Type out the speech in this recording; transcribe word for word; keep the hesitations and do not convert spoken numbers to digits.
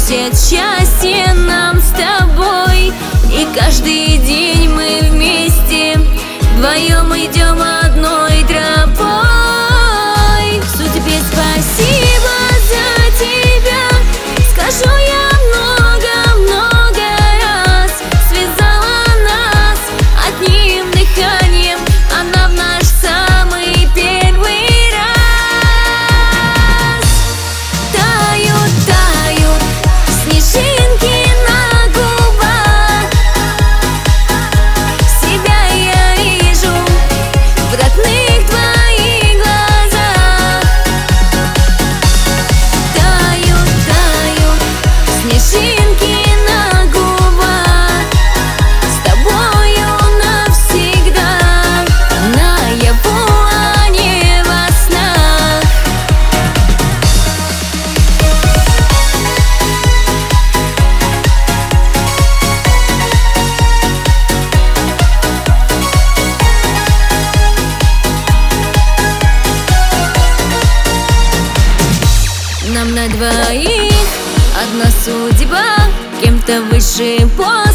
приносят счастье нам с тобой. И каждый день мы вместе вдвоем идем одной тропой. Судьбе спасибо за тебя, скажу я много-много раз. Связала нас одним дыханием, она в наш самый первый раз. Тают, тают снежинки на губах, себя я вижу в родных твоих глазах. Тают, тают снежинки на губах, с тобою навсегда, наяву, а не во снах. Нам на двоих одна судьба, кем-то выше по